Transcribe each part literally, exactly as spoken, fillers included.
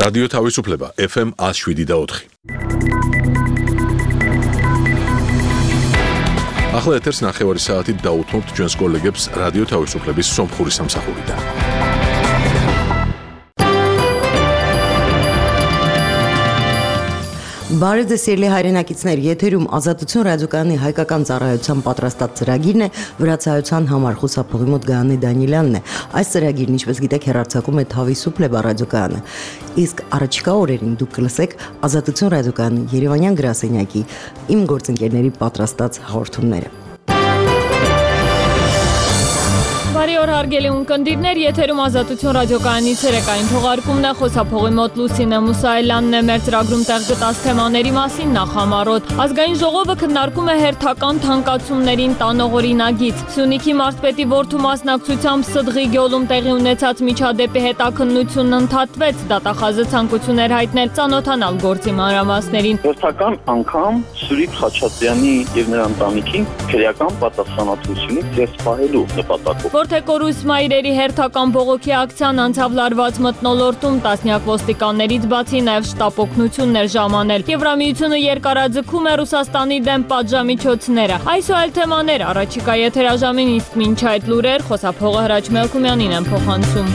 რადიო თავისუფლება ეფ ემ one oh seven და four. ახლა ეთერს ნახევარი საათით დაუთმობთ ჩვენს კოლეგებს რადიო თავისუფლების სომხური სამსახურიდან. Բարև սիրելի հայրենակիցներ, եթերում Ազատություն ռադիոկայանի հայկական ծառայության պատրաստած ծրագիրն է, վրացայության համար խուսափողի մոտ Գայանե Դանիելյանն է։ Այս ծրագիրն, ինչպես գիտեք, հեռարձակում է Თავისუფლება ռադիոկայանը։ Իսկ առաջիկա օրերին դուք կլսեք Ազատություն ռադիոկայանի Երևանյան գրասենյակի իմ գործընկերների պատրաստած հաղորդումները։ Բարի օր հարգելի ունկնդիրներ, եթերում Ազատություն ռադիոկայանի ցերեկային թողարկումն է, խոսափողի մոտ Լուսինե Մուսայելյանն է, մեր ծրագրում տեղ գտած թեմաների մասին նախամարոտ։ Ազգային ժողովը քննարկում է հերթական թանկացումներին տանող օրինագիծ։ Սյունիքի մարզպետի որդու մասնակցությամբ Սդղի գյուղում տեղի ունեցած միջադեպի հետաքննությունն ընդհատվեց, դատախազը ցանկություններ հայտնել ծանոթանալ գործի մանրամասներին։ Հերթական անգամ Սուրիկ Խաչատրյանի եւ նրա ընտանիքին քրեական պատասխանատվությունից դուրս պահելու նպատակով Թեկորուս մայրերի հերթական բողոքի ակցիան անցավ լարված մթնոլորտում, տասնյակ ոստիկաններից բացի նաև շտապ օգնություններ ժամանել։ Եվրամիությունը երկարաձգում է Ռուսաստանի դեմ պատժամիջոցները։ Այս ու այլ թեմաներ առաջիկա եթերաժամին, իսկ մինչ այդ լուրեր խոսափողը Հրաչ Մելքումյանին են փոխանցում։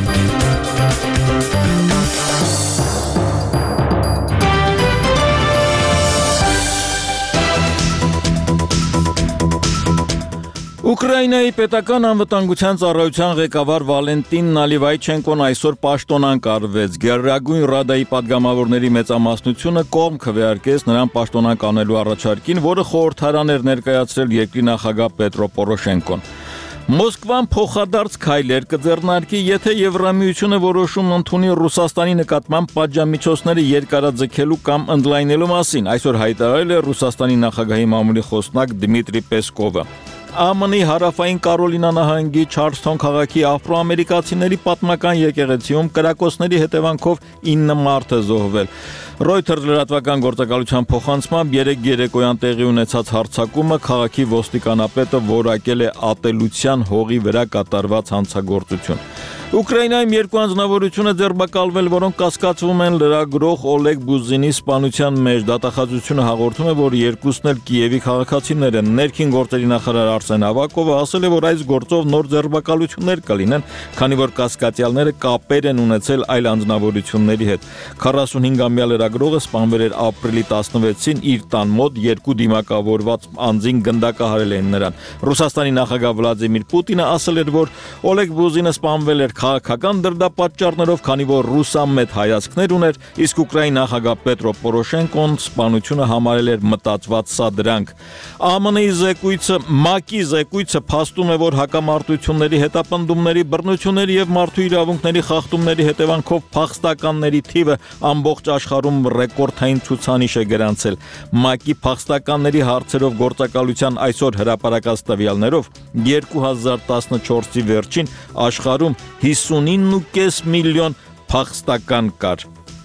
Ուկրաինայի պետական անվտանգության ծառայության ղեկավար Վալենտին Նալիվայչենկոն այսօր պաշտոնանկ արվեց։ Գերագույն Ռադայի падգամավորների մեծամասնությունը կողմ քվեարկեց նրան պաշտոնանկ անելու առաջարկին, որը խորհրդարան էր ներկայացրել երկրի նախագահ Պետրո Պորոշենկոն։ Մոսկվան փոխադարձ քայլեր կձեռնարկի, եթե Եվրամիությունը որոշում ընդունի Ռուսաստանի նկատմամբ պատժամիջոցները երկարաձգելու կամ ընդլայնելու մասին, այսօր հայտարարել է Ռուսաստանի նախագահի մամուլի խոսնակ Դմիտրի Պեսկովը։ Ա Մ Ն-ի հարավային Կարոլինա նահանգի Չարլսթոն քաղաքի աֆրոամերիկացիների պատմական եկեղեցիում կրակոցների հետևանքով ինը մարդ է զոհվել։ Reuters լրատվական գործակալության փոխանցմամբ երեկ երեկոյան տեղի ունեցած հարձակումը քաղաքի ոստիկանապետը որակել է ատելության հողի վրա կատարված հանցագործություն։ Ուկրաինայում երկու անձնավորություն է ձերբակալվել, որոնք կասկածվում են լրագրող Օլեգ Բուզինի սպանության մեջ։ Դատախազությունը հաղորդում է, որ երկուսն էլ Կիևի քաղաքացիներ են։ Ներքին գործերի նախարար Արսեն Ավակովը ասել է, որ այս գործով նոր ձերբակալություններ կլինեն, քանի որ կասկածյալները կապեր են ունեցել այլ անձնավորությունների հետ։ քառասունհինգամյա լրագրողը սպանվել էր ապրիլի տասնվեցին իր տան մոտ, երկու դիմակավորված անձին գնդակահարել էին նրան։ Ռուսաստանի նախագահ Վլադիմիր Պուտինը ասել էր, որ Օլեգ Բուզինը սպանվել էր քաղաքական դրդապատճառներով, քանի որ ռուսամետ հայացքներ ուներ, իսկ Ուկրաինայի նախագահ Պետրո Պորոշենկոն սպանությունը համարել էր մտածված սադրանք։ Ա Մ Ն-ի զեկույցը ՄԱԿ-ի զեկույցը փաստում է, որ հակամարտությունների հետապնդումների, բռնությունների եւ մարդու իրավունքների խախտումների հետևանքով փախստականների թիվը ամբողջ աշխարհում ռեկորդային ցուցանիշ է գրանցել։ ՄԱԿ-ի փախստականների հարցերով գործակալության այսօր հրապարակած տվյալներով երկու հազար տասնչորսի վերջին աշխարհում հիսունինը ու կես միլիոն փախստական կար։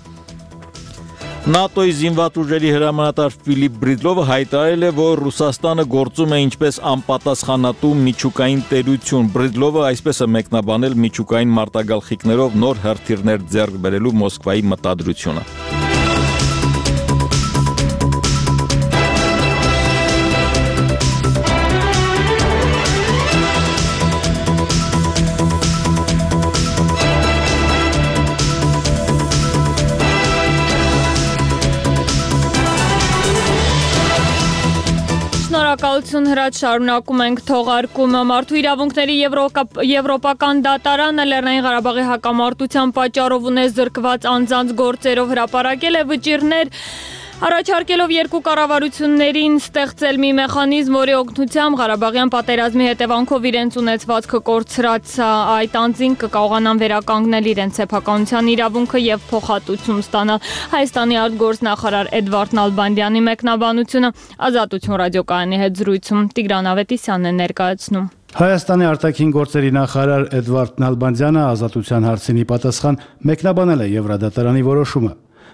ՆԱՏՕ-ի զինված ուժերի հրամանատար Ֆիլիպ Բրիդլովը հայտարարել է, որ Ռուսաստանը գործում է ինչպես անպատասխանատու միջուկային տերություն։ Բրիդլովը այսպես է մեկնաբանել միջուկային մարտագաղթիքներով նոր հրթիռներ ձեռք բերելու Մոսկվայի մտադրությունը։ Շնորհակալություն Հրաչ, շարունակում ենք թողարկումը։ Մարդու իրավունքների Եվրոպական դատարանը Լեռնային Ղարաբաղի հակամարտության պատճառով ունեզրկված անձանց գործերով հրապարակել է վճիռներ, առաջարկելով երկու կառավարություններին ստեղծել մի մեխանիզմ, որի օգնությամբ Ղարաբաղյան պատերազմի հետևանքով իրենց ունեցվածքը կորցրած այդ անձին կկարողանան վերականգնել իրենց սեփականության իրավունքը եւ փոխհատուցում ստանալ։ Հայաստանի արտգործնախարար Էդվարդ Նալբանդյանի մեկնաբանությունը Ազատություն ռադիոկայանի հետ զրույցում Տիգրան Ավետիսյանն է ներկայացնում։ Հայաստանի արտաքին գործերի նախարար Էդվարդ Նալբանդյանը Ազատության հարցին ի պատասխան մեկնաբանել է Եվրադատարանի որոշումը։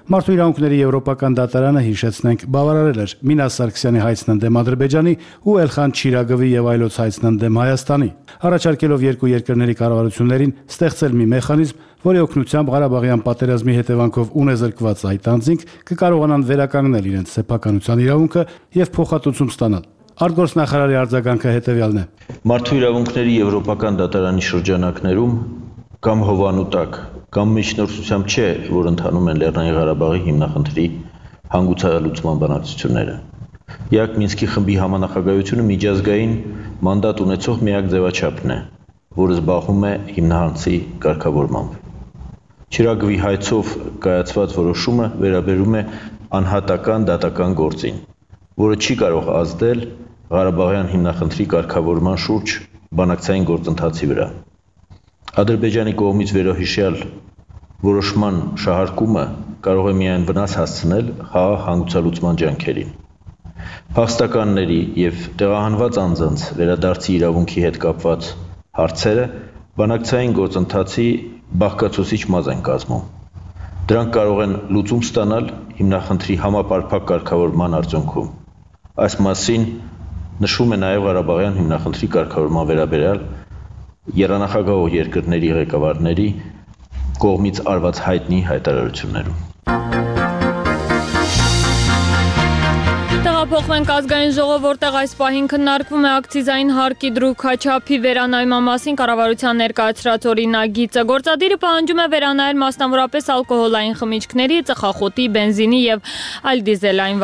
Մարդու իրավունքների եվրոպական դատարանը հիշեցնենք բավարարել էր Մինաս Սարգսյանի հայցն ընդդեմ Ադրբեջանի ու Էլխան Չիրագովի եւ այլոց հայցն ընդդեմ Հայաստանի, առաջարկելով երկու երկրների կառավարություններին ստեղծել մի մեխանիզմ, որի օգնությամբ Ղարաբաղյան պատերազմի հետևանքով ունեզրկված այդ անձինք կկարողանան վերականգնել իրենց սեփականության իրավունքը եւ փոխհատուցում ստանալ։ Արտգործնախարարի արձագանքը հետևյալն է. Մարդու իրավունքների եվրոպական դատարանի շրջանակներում կամ հովանու տակ կամ միջնորդությամբ չէ, որ ընթանում են Լեռնային Ղարաբաղի հիմնախնդրի հանգուցալուծման բանակցությունները։ Իակ Մինսկի խմբի համանախագահությունը միջազգային մանդատ ունեցող միակ ձևաչափն է, որը զբաղվում է հիմնահանցի կարգավորմամբ։ Չիրագովի հայցով կայացված որոշումը վերաբերում է անհատական դատական գործին, որը չի կարող ազդել Ղարաբաղյան հիմնախնդրի կարգավորման շուրջ բանակցային գործընթացի վրա։ Ադրբեջանի կողմից վերոհիշյալ որոշման շահարկումը կարող է միայն վնաս հասցնել խաղաղ հանգուցալուծման ջանքերին։ Փախստականների եւ տեղահանված անձանց վերադարձի իրավունքի հետ կապված հարցերը բանակցային գործընթացի բաղկացուցիչ մազ են կազմում։ Դրանք կարող են լուծում ստանալ հիմնախնդրի համապարփակ կարգավորման արդյունքում։ Այս մասին նշվում է նաև Ղարաբաղյան հիմնախնդրի կարգավորման վերաբերյալ եռանախագահող երկրների ղեկավարների կողմից արված հայտնի հայտարարություններում։ Տեղափոխվենք ազգային ժողով, որտեղ այս պահին քննարկվում է ակցիզային հարկի դրույքաչափի վերանայման մասին կառավարության ներկայացրած օրինագիծը։ Գործադիրը պահանջում է վերանայել մասնավորապես ալկոհոլային խմիչքների, ծխախոտի, բենզինի եւ այլ դիզելային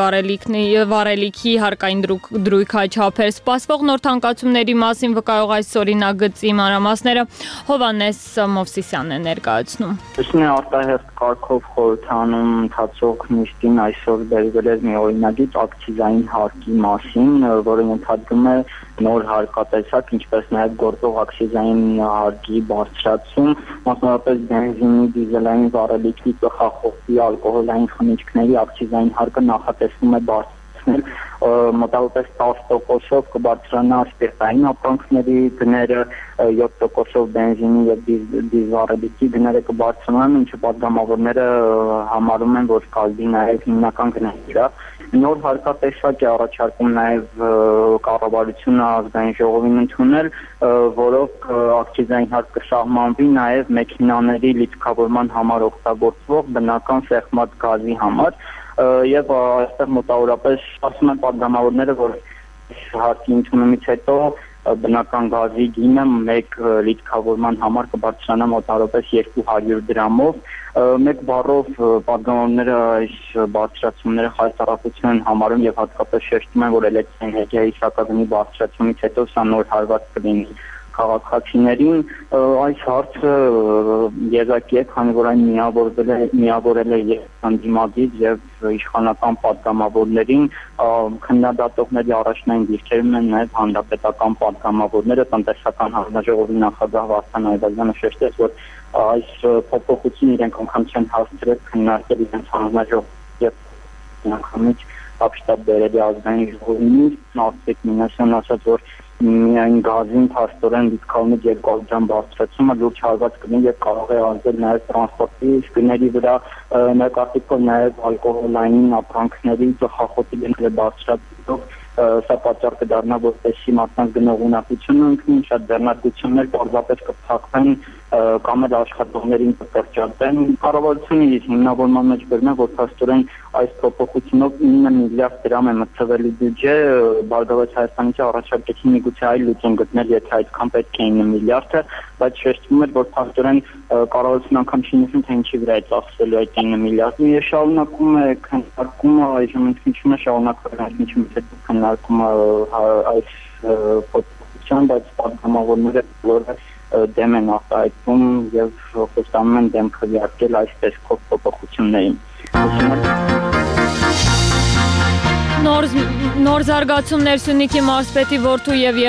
վառելիքի հարկային դրույքաչափեր։ Սպասվող նոր թանկացումների մասին վկայող այս օրինագծի մանրամասները Հովհաննես Մովսիսյանն է ներկայացնում։ Ըստ արտահերթ կարգով խորհրդանում ընթացող նիստին այսօր բերվել էր մի օրինագիծ ակցիզային հարկի մասին, որը ընդհանրում է նոր հարկատեսակ, ինչպես նաև գործող ակցիզային հարկի բարձրացում, մասնավորապես բենզինի, դիզելային վառելիքի, ծխախոտի, ալկոհոլային խմիչքների ակցիզային հարկը նախատեսվում է բարձրացնել մոտավորապես տասը տոկոսով կբարձրանա սպիրտային ապրանքների գները, յոթ տոկոսով բենզինի եւ դիզվառելիքի գները կբարձրանան, ինչը պատգամավորները համարում են, որ կազմի նաև հիմնական գների վրա։ Նոր հարկատեսակ է առաջարկում նաև կառավարությունը ազգային ժողովին ընդունել, որով ակցիզային հարկ կսահմանվի նաև մեքենաների լիցքավորման համար օգտագործվող բնական սեղմած գազի համար եւ այստեղ մոտավորապես ասում են պատգամավորները, որ հարկի ընդունումից հետո բնական գազի գինը մեկ լիցքավորման համար կբարձրանա մոտավորապես երկու հարյուր դրամով։ Մեկ բառով պատգամավորները այս բարձրացումները խայտարակություն են համարում եւ հատկապես շեշտում են, որ էլեկտրաէներգիայի սակագնի բարձրացումից հետո սա նոր հարված կլինի քաղաքացիներին։ Այս հարցը եզակի է, քանի որ այն միավորվել է միավորել է եւ հանդիմադիր եւ իշխանական պատգամավորներին, քննադատողների առաջնային դիրքերում են նաեւ հանրապետական պատգամավորները, տնտեսական հանձնաժողովի նախագահ Վարդան Այվազյանը շեշտեց, որ այս փոփոխությունը իրենք անգամ չեն հասցրել քննարկել իրենց հանձնաժողովի եւ անգամից ապշտաբ բերելի ազգային ժողովին, Նարսիկ Մինասյանն ասաց, որ միայն գազին փաստորեն լիցքավորումից երկու անգամ բարձրացումը լուրջ հարված կլինի եւ կարող է ազդել նաեւ տրանսպորտի գների վրա, նկատիվով նաեւ ալկոհոլային ապրանքների, ծխախոտի գները բարձրացնելով սա պատճառ կդառնա, որպեսզի մարդկանց գնողունակությունը ընկնի, շատ ձեռնարկություններ պարզապես կփակվեն կամ էլ աշխատողներին կկրճատեն։ Կառավարությունը իր հիմնավորման մեջ բերում է, որ փաստորեն այս փոփոխությունով ինը միլիարդ դրամ է մտցվելի բյուջե, Բարգավաճ Հայաստանից առաջարկեցին միգուցե այլ լուծում գտնել, եթե այդքան պետք է ինը միլիարդը, բայց շեշտվում էր, որ փաստորեն կառավարությունը անգամ չի նշում, թե ինչի վրա է ծախսվելու այդ ինը միլիարդը։ Եվ շարունակում է քննարկումը, այժմ ընդմիջում է շարունակվել ընդմիջում հետո քննարկումը այս փոփոխության, բայց պատգամավորները որը դեմ են արտահայտվում եւ խոստանում են դեմ քվեարկել այս տեսքով փոփոխություններին։ Նոր նոր զարգացումներ Սյունիքի մարզպետի որդու եւ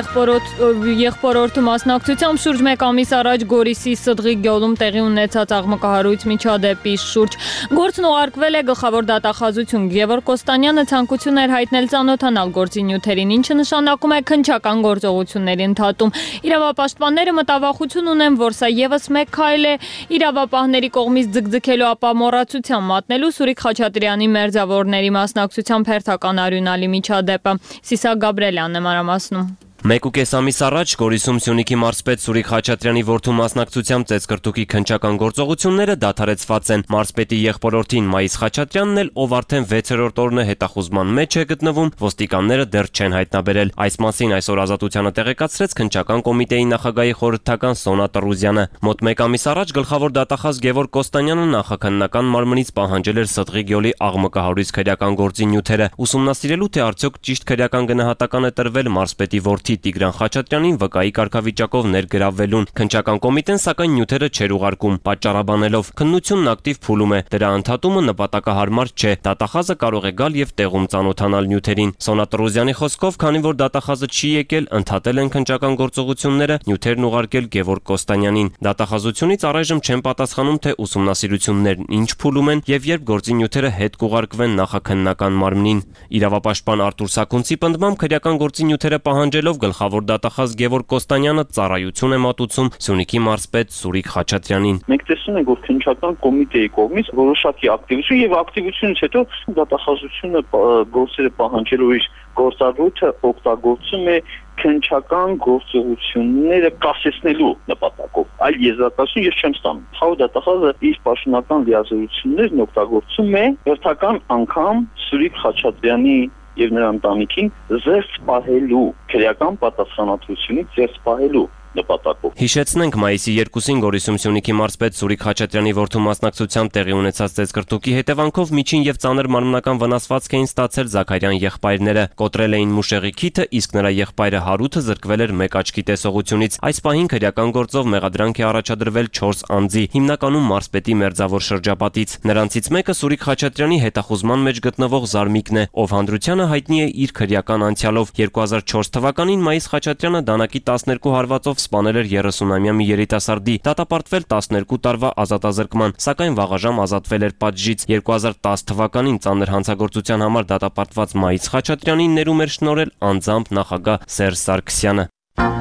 եղբորորդու մասնակցությամբ շուրջ մեկ ամիս առաջ Գորիսի Սդղի գյուղում տեղի ունեցած աղմկահարույց միջադեպի շուրջ գործն ուղարկվել է գլխավոր դատախազություն։ Գևորգ Կոստանյանը ցանկություն էր հայտնել ծանոթանալ գործի նյութերին, ինչը նշանակում է քննչական գործողությունների ընդհատում։ Իրավապաշտպանները մտավախություն ունեն, որ սա եւս մեկ քայլ է իրավապահների կողմից ձգձգելու ապա մոռացության մատնելու Սուրիկ Խաչատրյանի մերձավորների մասնակցությամբ հերթական արյունալի միջադեպը։ Սիսակ Գաբրելյանն է մանրամասնում։ Մեկ ու կես ամիս առաջ Գորիսում Սյունիքի մարզպետ Սուրիկ Խաչատրյանի որդու մասնակցությամբ ծեծկրտուկի քննչական գործողությունները դադարեցված են։ Մարզպետի եղբորորդին Մայիս Խաչատրյանն էլ, ով արդեն վեցերորդ օրն է հետախուզման մեջ է գտնվում, ոստիկանները դեռ չեն հայտնաբերել։ Այս մասին այսօր Ազատությանը տեղեկացրեց քննչական կոմիտեի նախագահի խորհրդական Սոնա Տրուզյանը։ Մոտ մեկ ամիս առաջ գլխավոր դատախազ Գևորգ Կոստանյանը նախաքննական մարմնից պահանջել էր Սդղի գյուղի աղմկահարույց քրեական գործի նյութերը, ուսումնասիրելու թե արդյոք ճիշտ քրեական գնահատական է տրվել մարզպետի որդի Տիգրան Խաչատրյանին վկայի կարգավիճակով ներգրավվելուն։ Քննչական կոմիտեն սակայն նյութերը չէր ուղարկում, պատճառաբանելով քննությունն ակտիվ փուլում է, դրա ընդհատումը նպատակահարմար չէ, դատախազը կարող է գալ եւ տեղում ծանոթանալ նյութերին։ Սոնա Տրուզյանի խոսքով, քանի որ դատախազը չի եկել, ընդհատել են քննչական գործողությունները, նյութերն ուղարկել Գևորգ Կոստանյանին։ Դատախազությունից առայժմ չեն պատասխանում, թե ուսումնասիրություններն ինչ փուլում են եւ երբ գործի նյութերը հետ կուղարկվեն նախաքննական մարմնին։ Իրավապաշտպան Արտուր Սաքունցի պնդմամբ քրեական գործի նյութերը պահանջելով գլխավոր դատախազ Գևորգ Կոստանյանը ծառայություն է մատուցում Սյունիքի մարզպետ Սուրիկ Խաչատրյանին։ Մենք տեսնում ենք, որ քննչական կոմիտեի կողմից որոշակի ակտիվություն եւ ակտիվությունից հետո դատախազությունը գործերը պահանջելու իր գործառույթը օգտագործում է քննչական գործողությունները կասեցնելու նպատակով։ Այլ եզրակացություն ես չեմ ստանում։ Խաղ դատախազը իր պաշտոնական լիազորություններն օգտագործում է հերթական անգամ Սուրիկ Խաչատրյանի եւ նրա ընտանիքին զերծ պահելու, քրեական պատասխանատվությունից զերծ պահելու նպատակով։ Հիշեցնենք, մայիսի երկուսին Գորիսում Սյունիքի մարզպետ Սուրիկ Խաչատրյանի որդու մասնակցությամբ տեղի ունեցած ծեծկրտուկի հետևանքով միջին եւ ծանր մարմնական վնասվածք էին ստացել Զաքարյան եղբայրները, կոտրել էին մուշեղի քիթը, իսկ նրա եղբայրը Հարութը զրկվել էր մեկ աչքի տեսողությունից։ Այս պահին քրեական գործով մեղադրանք է առաջադրվել չորս անձի, հիմնականում մարզպետի մերձավոր շրջապատից։ Նրանցից մեկը Սուրիկ Խաչատրյանի հետախուզման մեջ գտնվող Զարմիկն է, ով հանրությանը հայտնի է իր քրեական անցյալով։ երկու հազար չորս թվականին Մայիս Խաչատրյանը դանակի տասներկու հարվածով սպանել էր երեսունամյա մի երիտասարդի, դատապարտվել տասներկու տարվա ազատազրկման, սակայն վաղաժամ ազատվել էր պատժից։ երկու հազար տաս թվականին ծանր հանցագործության համար դատապարտված Մայիս Խաչատրյանին ներում էր շնորհել անձամբ նախագահ Սերժ Սարգսյանը։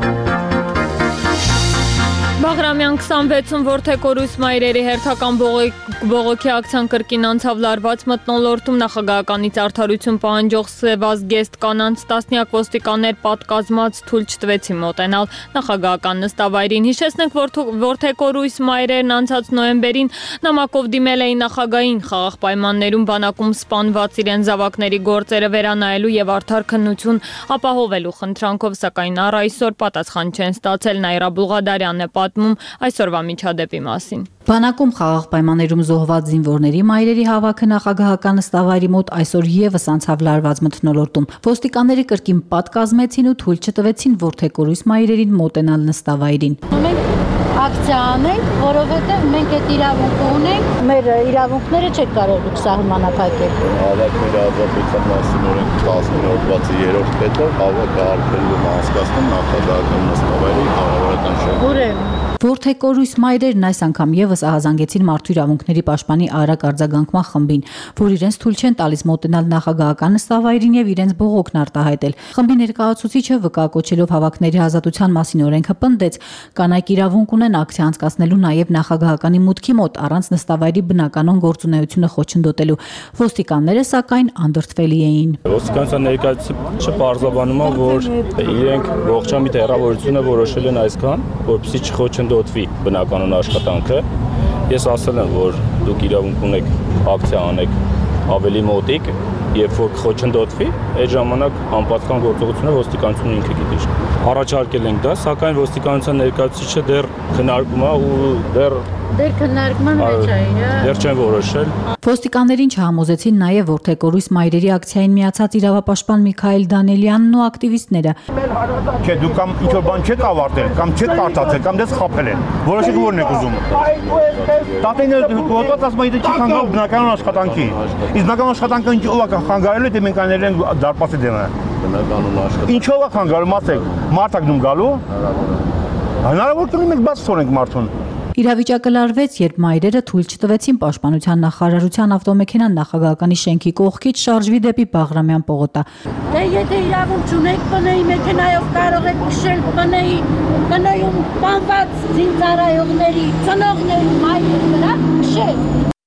Բաղրամյան քսանվեցում որդեկորույս մայրերի հերթական բողոքի ակցիան կրկին անցավ լարված մթնոլորտում նախագահականից արդարություն պահանջող սևազգեստ կանանց տասնյակ ոստիկաններ պատկազմած թույլ չտվեցին մոտենալ նախագահական նստավայրին։ Հիշեցնենք, որ որդեկորույս մայրերն անցած նոյեմբերին նամակով դիմել էին նախագահին խաղաղ պայմաններում բանակում սպանված իրեն զավակների գործերը վերանայելու եւ արդար քննություն ապահովելու խնդրանքով, սակայն առ այսօր պատասխան չեն ստացել։ Նաիրա Բուլղադարյանն է այսօրվա միջադեպի մասին։ Բանակում խաղաղ պայմաններում զոհված զինվորների մայրերի հավաքը նախագահական նստավայրի մոտ այսօր եւս անցավ լարված մթնոլորտում։ Ոստիկանները կրկին պատկազմեցին ու թույլ չտվեցին որդեկորույս մայրերին մոտենալ նստավայրին։ Մենք ակցիա անենք, որովհետեւ մենք այդ իրավունքը ունենք, մեր իրավունքները չեք կարող դուք սահմանափակել։ Հավաքների ազատության մասին օրենք տասներորդ երրորդ կետով հավաքը արգելվում անցկացնում նախագահական նստավայրի կառավարական շրջանում։ Որդեկորույս մայրերն այս անգամ եւս ահազանգեցին մարդու իրավունքների պաշտպանի արագ արձագանքման խմբին, որ իրենց թույլ չեն տալիս մոտենալ նախագահական նստավայրին եւ իրենց բողոքն արտահայտել։ Խմբի ներկայացուցիչը վկայակոչելով հավաքների ազատության մասին օրենքը պնդեց, կանայք իրավունք ունեն ակցիա անցկացնելու նաեւ նախագահականի մուտքի մոտ առանց նստավայրի բնականon գործունեությունը խոչընդոտելու։ Ոստիկանները սակայն անդրդվելի էին։ Ոստիկանության ներկայացուցիչը պարզաբանում է, որ իրենք ողջամիտ հեռավորությունը որոշել են այսքան, որպեսզի չխոչընդոտվի բնականon աշխատանքը։ Ես ասել եմ, որ դուք իրավունք ունեք ակցիա անեք ավելի մոտիկ, երբ որ խոչընդոտվի, այդ ժամանակ անպատասխան գործողությունը ոստիկանությունը ինքը գիտի։ Առաջարկել ենք դա, սակայն ոստիկանության ներկայացուցիչը դեռ քննարկում է ու դեռ Դեռ քննարկման մեջ է, դեռ չեն որոշել։ Ոստիկաններին չհամոզեցին նաև որդեկորույս մայրերի ակցիային միացած իրավապաշտպան Միքայել Դանելյանն ու ակտիվիստները։ Չէ, դուք կամ ինչ-որ բան չեք ավարտել, կամ չեք կարդացել, կամ դες խաբել են։ Որոշեք որն եք ուզում։ Տատենը հոտված ասում է, դա չի կանգնող բնական աշխատանքի։ Իսկ բնական աշխատանքը ինչ ով է խանգարելու թե մենք անել ենք դարպասի դեմը։ Բնականոն աշխատանք։ Ինչով է խանգարում, ասեք, մարդ ակնում գալու։ Հնարավոր կլինի մենք բաց թողնենք մարդուն։ Իրավիճակը լարվեց, երբ մայրերը թույլ չտվեցին Պաշտպանության նախարարության ավտոմեքենան նախագահականի շենքի կողքից շարժվի դեպի Բաղրամյան պողոտա։ Դե եթե իրավունք չունեք բնեի մեքենայով կարող եք քշել բնեի բնեյում բանված զինծառայողների, ծնողների մայրերի վրա քշել։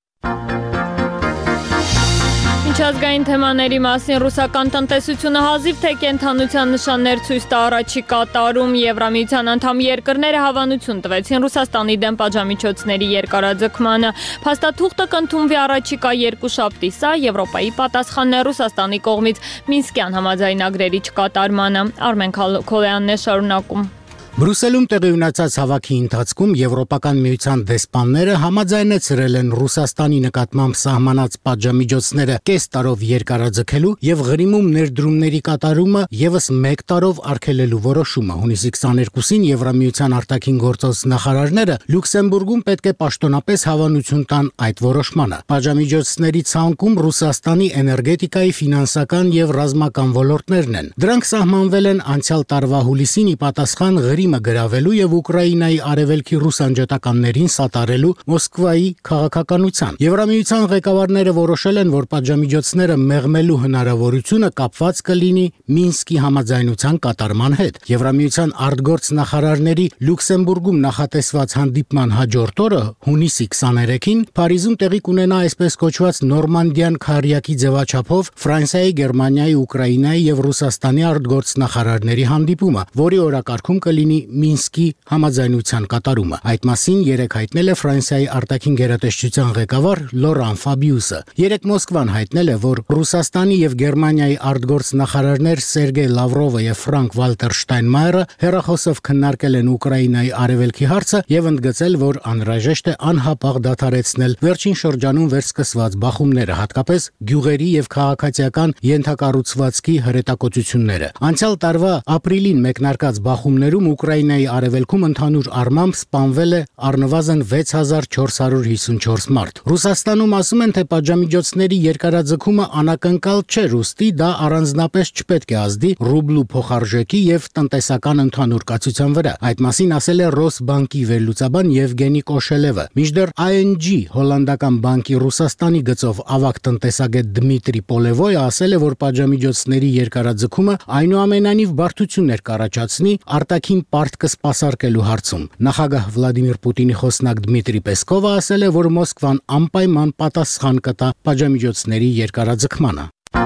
Միջազգային թեմաների մասին ռուսական տնտեսությունը հազիվ թե կենդանության նշաններ ցույց տա առաջիկա տարում Եվրամիության անդամ երկրները հավանություն տվեցին Ռուսաստանի դեմ պատժամիջոցների երկարաձգմանը։ Փաստաթուղթը կընդունվի առաջիկա երկուշաբթի, սա Եվրոպայի պատասխանն է Ռուսաստանի կողմից Մինսկյան համաձայնագրերի չկատարմանը։ Արմեն Քոլյանն է շարունակում։ Բրուսելում տեղի ունեցած հավաքի ընթացքում Եվրոպական միության դեսպանները համաձայնեցրել են Ռուսաստանի նկատմամբ սահմանած պատժամիջոցները կես տարով երկարաձգելու եւ Ղրիմում ներդրումների կատարումը եւս մեկ տարով արգելելու որոշումը։ Հունիսի քսաներկուսին Եվրամիության արտաքին գործոս նախարարները Լյուքսեմբուրգում պետք է պաշտոնապես հավանություն տան այդ որոշմանը։ Պատժամիջոցների ցանկում Ռուսաստանի էներգետիկայի, ֆինանսական եւ ռազմական ոլորտներն են։ Դրանք սահմանվել են անցյալ տարվա հուլիսին ի պատասխան Ղրիմը գրավելու եւ Ուկրաինայի արևելքի ռուս անջատականներին սատարելու Մոսկվայի քաղաքականության։ Եվրամիության ղեկավարները որոշել են, որ պատժամիջոցները մեղմելու հնարավորությունը կապված կլինի Մինսկի համաձայնության կատարման հետ։ Եվրամիության արտգործ նախարարների Լյուքսեմբուրգում նախատեսված հանդիպման հաջորդ օրը հունիսի քսաներեքին Փարիզում տեղի կունենա այսպես կոչված Նորմանդիան քարյակի ձևաչափով Ֆրանսիայի, Գերմանիայի, Ուկրաինայի եւ Ռուսաստանի արտգործ նախարարների հանդիպումը, որի օրակարգում կլինի Մինսկի համաձայնության կատարումը։ Այդ մասին երեկ հայտնել է Ֆրանսիայի արտաքին գերատեսչության ղեկավար Լորան Ֆաբիուսը։ Երեկ Մոսկվան հայտնել է, որ Ռուսաստանի եւ Գերմանիայի արտգործ նախարարներ Սերգեյ Լավրովը եւ Ֆրանկ Վալտեր Շտայնմայերը հերախոսով քննարկել են Ուկրաինայի արևելքի հարցը եւ ընդգծել, որ անհրաժեշտ է անհապաղ դադարեցնել վերջին շրջանում վերսկսված բախումները, հատկապես գյուղերի եւ քաղաքացիական ենթակառուցվածքի հրետակոծությունները։ Անցյալ տարվա ապրիլին մեկնարկած բախումներում Ուկրաինայի արևելքում ընդհանուր առմամբ սպանվել է առնվազն վեց հազար չորս հարյուր հիսունչորս մարդ։ Ռուսաստանում ասում են, թե պատժամիջոցների երկարաձգումը անակնկալ չէ, ուստի դա առանձնապես չպետք է ազդի ռուբլու փոխարժեքի եւ տնտեսական ընդհանուր կացության վրա։ Այդ մասին ասել է Ռոսբանկի վերլուծաբան Եվգենի Կոշելևը։ Մինչդեռ I N G հոլանդական բանկի Ռուսաստանի գծով ավագ տնտեսագետ Դմիտրի Պոլևոյը ասել է, որ պատժամիջոցների երկարաձգումը այնուամենայնիվ բարդություններ կառաջացնի արտաքին պարտքը սպասարկելու հարցում։ Նախագահ Վլադիմիր Պուտինի խոսնակ Դմիտրի Պեսկովը ասել է, որ Մոսկվան անպայման պատասխան կտա պատժամիջոցների երկարաձգմանը։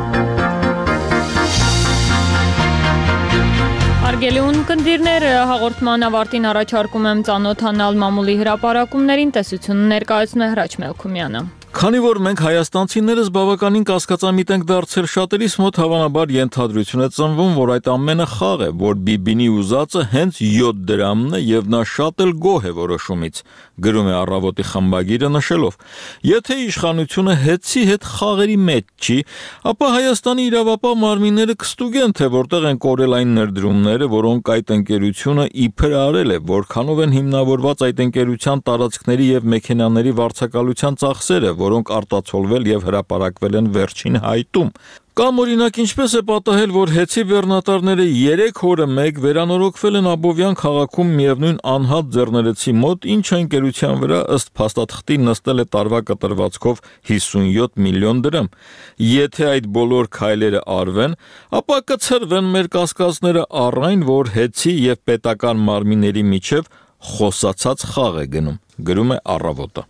Հարգելի ունկնդիրներ, հաղորդման ավարտին առաջարկում եմ ծանոթանալ մամուլի հրապարակումներին, տեսությունը ներկայացնում է Հրաչ Մելքումյանը։ Քանի որ մենք հայաստանցիներս բավականին կասկածամիտ ենք դարձել, շատերիս մոտ հավանաբար ենթադրություն է ծնվում, որ այդ ամենը խաղ է, որ Բիբինի ուզածը հենց յոթ դրամն է եւ նա շատ էլ գոհ է որոշումից, գրում է Առավոտի խմբագիրը նշելով. Եթե իշխանությունը հետցի հետ խաղերի մեջ չի, ապա Հայաստանի իրավապահ մարմինները կստուգեն, թե որտեղ են կորել այն ներդրումները, որոնք այդ ընկերությունը իբր արել է, որքանով են հիմնավորված այդ ընկերության տարածքների եւ մեքենաների վարձակալության ծախսերը, որոնք արտացոլվել եւ հրապարակվել են վերջին հայտում։ Կամ օրինակ ինչպես է պատահել, որ հեծի բեռնատարները երեք օրը մեկ վերանորոգվել են Աբովյան քաղաքում միևնույն անհատ ձեռներեցի մոտ, ինչը ընկերության վրա ըստ փաստաթղթի նստել է տարվա կտրվածքով հիսունյոթ միլիոն դրամ։ Եթե այդ բոլոր քայլերը արվեն, ապա կցրվեն մեր կասկածները առ այն, որ հեծի եւ պետական մարմինների միջև խոսացած խաղ է գնում, գրում է Առավոտը։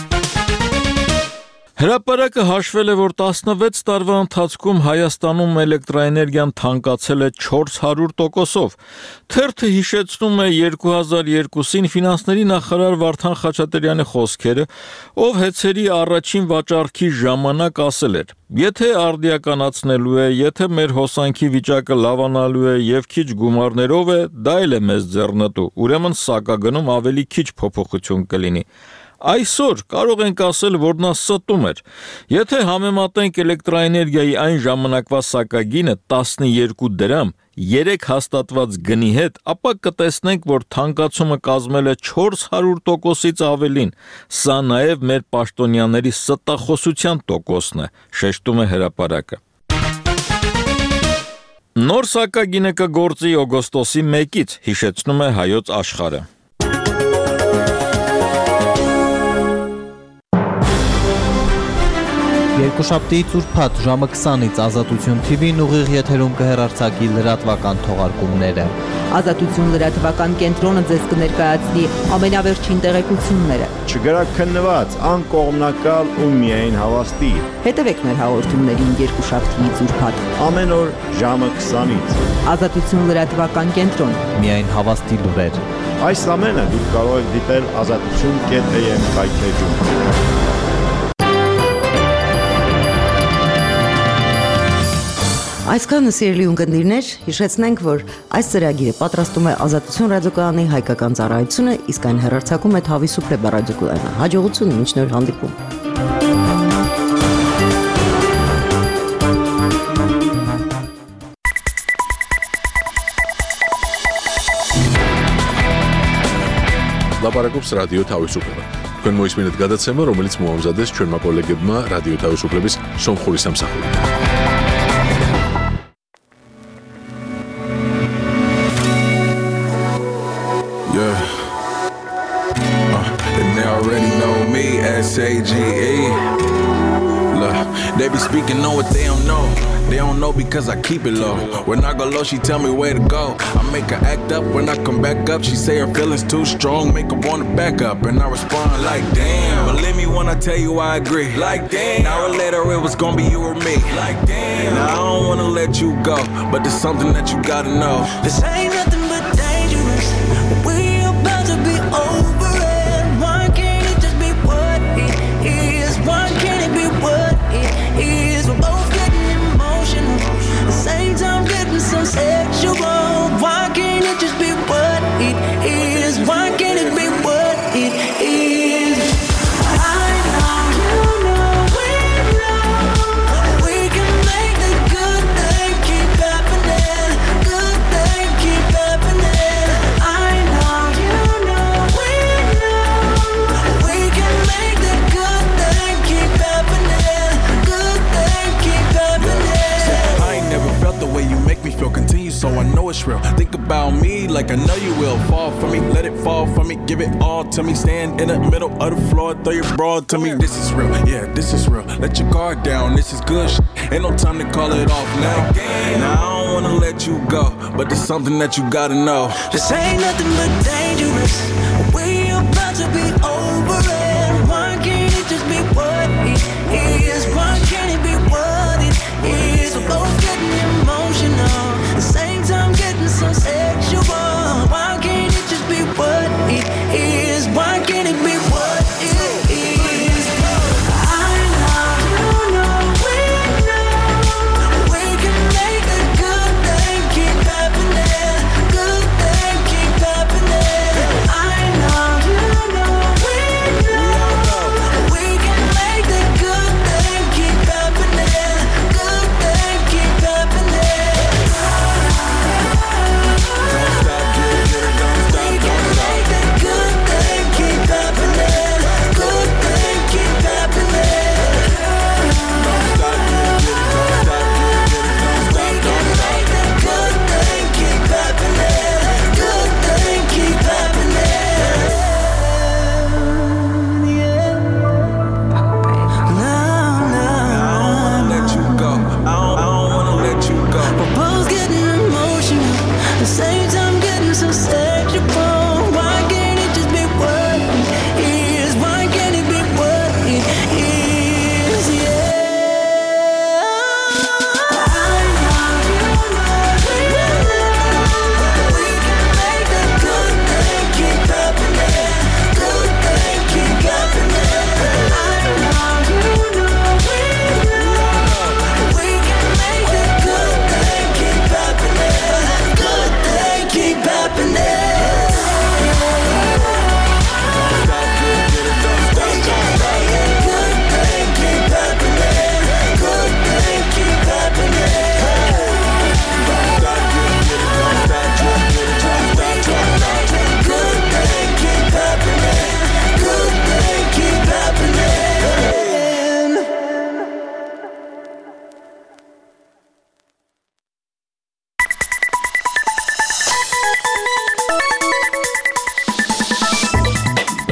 Հրապարակը հաշվել է, որ տասնվեց տարվա ընթացքում Հայաստանում էլեկտրաէներգիան թանկացել է չորս հարյուր տոկոսով։ Թերթը հիշեցնում է երկու հազար երկուսին ֆինանսների նախարար Վարդան Խաչատրյանի խոսքերը, ով հեծերի առաջին վաճառքի ժամանակ ասել էր. Եթե արդիականացնելու է, եթե մեր հոսանքի վիճակը լավանալու է եւ քիչ գումարներով է, դա էլ է մեզ ձեռնտու, ուրեմն սակագնում ավելի քիչ փոփոխություն կլինի։ Այսօր կարող ենք ասել, որ նա ստում էր։ Եթե համեմատենք էլեկտրաէներգիայի այն ժամանակվա սակագինը տասնյոթ դրամ երեք հաստատված գնի հետ, ապա կտեսնենք, որ թանկացումը կազմել է չորս հարյուր տոկոսից ավելին։ Սա նաև մեր պաշտոնյաների ստախոսության տոկոսն է, շեշտում է հրապարակը։ Նոր սակագինը կգործի օգոստոսի մեկից, հիշեցնում է Հայոց Աշխարհը։ Երկուշաբթիից ուրբաթ ժամը քսանից Ազատություն թի վին ուղիղ եթերում կհեռարձակի լրատվական թողարկումները։ Ազատություն լրատվական կենտրոնը ձեզ կներկայացնի ամենավերջին տեղեկությունները։ Չգրաքննված, անկողմնակալ ու միայն հավաստի։ Հետևեք մեր հաղորդումներին երկուշաբթիից ուրբաթ ամեն օր ժամը քսանից։ Ազատություն լրատվական կենտրոն։ Միայն հավաստի լուրեր։ Այս ամենը դուք կարող եք դիտել ազատություն կետ am կայքեջում։ Այսքանը սիրելի ունկնդիրներ, հիշեցնենք, որ այս ծրագիրը պատրաստում է Ազատություն ռադիոկայանի հայկական ծառայությունը, իսկ այն հեռարձակում է Թավիսուփլե ռադիոկայանը։ Հաջողություն, մինչ նոր հանդիպում։ Լապարակոպս ռադիո Թավիսուփլե։ Քան մոյս մինետ գադացեմը, რომელიც մոհամզադես չորմա կոլեգեդմա ռադիո Թավիսուփլեբիս Սոմխորիս ամսախորի։ S A G E. Look, they be speaking on what they don't know. They don't know because I keep it low. When I go low, she tell me where to go. I make her act up. When I come back up, she say her feelings too strong, make her wanna back up. And I respond like, damn. Believe me when I tell you I agree. Like, damn. An hour later, it was gonna be you or me. Like, damn. Now I don't wanna let you go, but there's something that you gotta know. This ain't nothing but dangerous. We about to be over it. Why can't it just be what it is? Why can't it be what it is? We're both getting emotional, at the same time getting so sexual. Why can't it just be what it is? Why can't it be what it is? I know, you know, we know we can make the good thing keep happening. Good thing keep happening. I know, you know, we know we can make the good thing keep happening. Good thing keep happening. I ain't never felt the way you make me feel. Continue so I know it's real. Think about me like I know you will. Fall for me, let it fall for me. Give it all to me. Stand in the middle of the floor, throw your broad to me. This is real, yeah, this is real. Let your guard down, this is good shit. Ain't no time to call it off now. Now I don't wanna let you go, but there's something that you gotta know. This ain't nothing but dangerous. We about to be over it. Why can't it just be what it is? Why can't it be what it is? We're both getting emotional, at the same time getting so sexual. Why can't it just be what it is? Why can't it be what it is? I know, you know, we know we can make the good thing keep happening. Good thing keep happening. I know.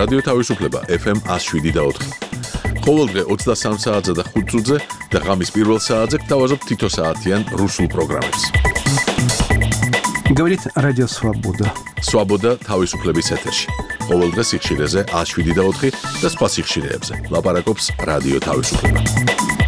რადიო თავისუფლება ეფ ემ one oh seven და four. ყოველდღე ოცდასამ საათზე და ხუთ წუთზე და ღამის პირველ საათზე გთავაზობთ თითო საათიან რუსულ პროგრამებს. Говорит Радио Свобода. Свобода თავისუფლების ეთერში. ყოველდღე სიხშირეზე one oh seven და four და სხვა სიხშირეებზე. ლაპარაკობს რადიო თავისუფლება.